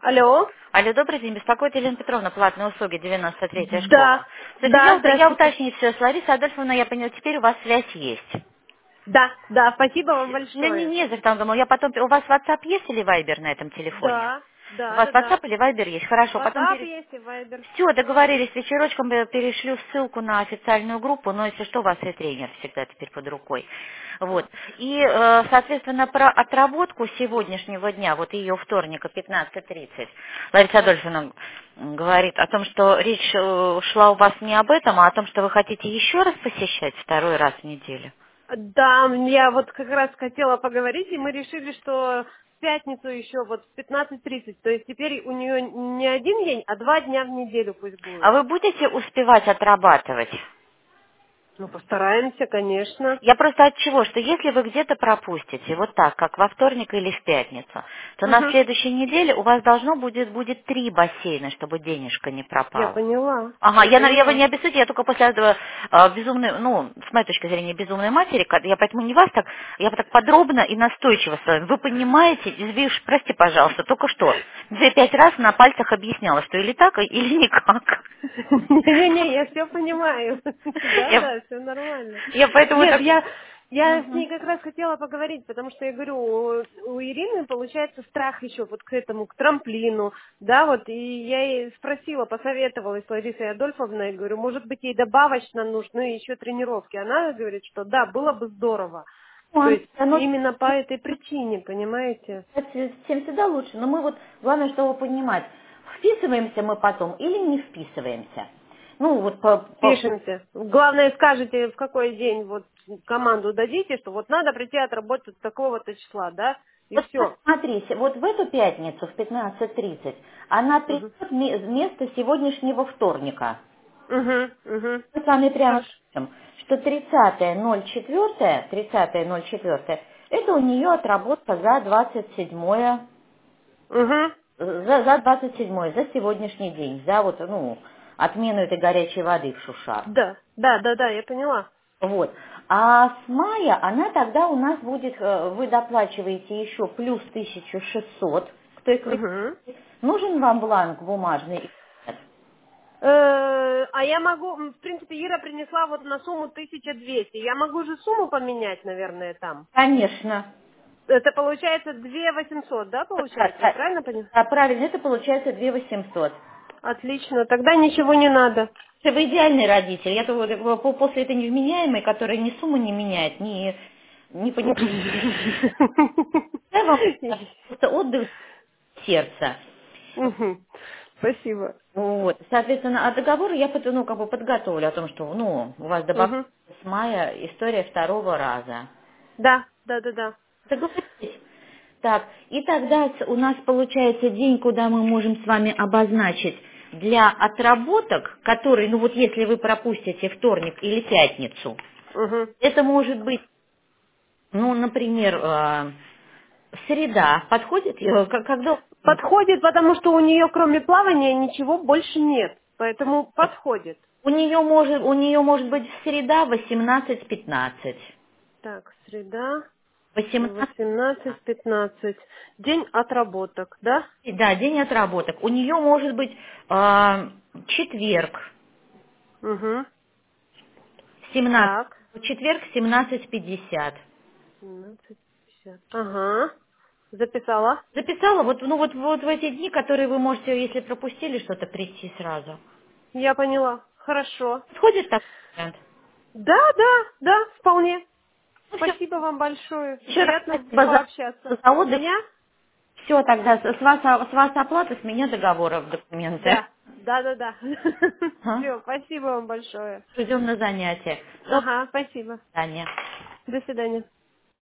Алло. Алло, добрый день. Беспокоит Елена Петровна, платные услуги, 93-я школа. Да, Слушайте, да, я здравствуйте. уточнить все с Ларисой Адольфовной, я поняла, теперь у вас связь есть. Да, да, спасибо вам Ну, большое. не за что, думала, я потом... У вас WhatsApp есть или Viber на этом телефоне? Да, У да, вас да, да. WhatsApp или Viber есть? Хорошо, потом WhatsApp есть и Viber. Все, договорились, вечерочком я перешлю ссылку на официальную группу, но если что, у вас и тренер всегда теперь под рукой. Вот. И, соответственно, про отработку сегодняшнего дня, вот ее вторника, 15:30, Лариса Адольфовна говорит о том, что речь шла у вас не об этом, а о том, что вы хотите еще раз посещать второй раз в неделю. Да, я вот как раз хотела поговорить, и мы решили, что в пятницу еще вот в 15:30. То есть теперь у нее не один день, а 2 дня в неделю пусть А будет. вы будете успевать отрабатывать? Ну, постараемся, конечно. Я просто от чего, что если вы где-то пропустите, вот так, как во вторник или в пятницу, то на Угу. следующей неделе у вас должно будет 3 бассейна, чтобы денежка не Я пропала. поняла, Ага, я я вы поняла. не обессудьте, я только после этого безумной, ну, с моей точки зрения, безумной матери, я поэтому не вас так, я так подробно и настойчиво с вами. Вы понимаете, извините, прости, пожалуйста, только что 2-5 раз на пальцах объясняла, что или так, или никак. Не-не-не, я все понимаю. Да, Я, да, все нормально. я поэтому Нет, так... я с Мгм. ней как раз хотела поговорить, потому что я говорю, у Ирины получается страх еще вот к этому, к трамплину, да, вот, и я ей спросила, посоветовалась с Ларисой Адольфовной, я говорю, может быть, ей добавочно нужны еще тренировки. Она говорит, что да, было бы здорово. То есть Оно именно по этой причине, понимаете? всем всегда лучше, но мы вот, главное, чтобы понимать, вписываемся мы потом или не вписываемся. Ну, вот Пишемся. Главное, скажете, в какой день вот команду дадите, что вот надо прийти отработать такого-то числа, да, и вот все. смотрите, вот в эту пятницу в 15:30 она придет Угу, вместо сегодняшнего вторника. угу, угу. Мы с вами прямо Хорошо. скажем, что 30.04, это у нее отработка за 27 Угу. за 27 за сегодняшний день, за вот, ну, отмену этой горячей воды в Шушар. Да, да, да, да, я поняла. Вот. А с мая она тогда у нас будет, вы доплачиваете еще плюс 1600 к той квитанции. Угу. Нужен вам бланк бумажный? Нет. А я могу, в принципе, Ира принесла вот на сумму 1200. Я могу же сумму поменять, наверное, там. Конечно. Это получается 2800, да, получается? Я правильно поняла? Правильно, это получается 2800. Отлично, тогда ничего не надо. Вы идеальный родитель. Я думаю, после этой невменяемой, которая ни сумму не меняет, ни понимает. Я вам просто отдых сердца. Мгм. Спасибо. Вот. Соответственно, а договор я ну, как бы подготовлю о том, что ну, у вас добавка Мгм. с мая история второго раза. Да, да, да, да. Договорились? Так, и тогда у нас получается день, куда мы можем с вами обозначить для отработок, который, ну вот если вы пропустите вторник или пятницу, Мгм. это может быть, ну, например, среда подходит, когда Подходит, потому что у нее кроме плавания ничего больше нет. Поэтому подходит. у нее может быть среда 18:15. Так, среда, 18, 18-15. День отработок, да? да, день отработок. У нее может быть четверг, Угу. 17, Так. четверг 17:50. 17:50. Ага. Записала? Записала, вот, ну вот в эти дни, которые вы можете, если пропустили что-то, прийти сразу. Я поняла. Хорошо. Подходит такой вариант? Да, да, да, вполне. Ну все, Спасибо вам большое. еще раз Приятно спасибо пообщаться. за отдых. Меня? Все, тогда с вас оплата, с меня договоров, документы. Да, да, да, да. Ага. Все, спасибо вам большое. Идем на занятия. До Ага, спасибо. свидания. До свидания.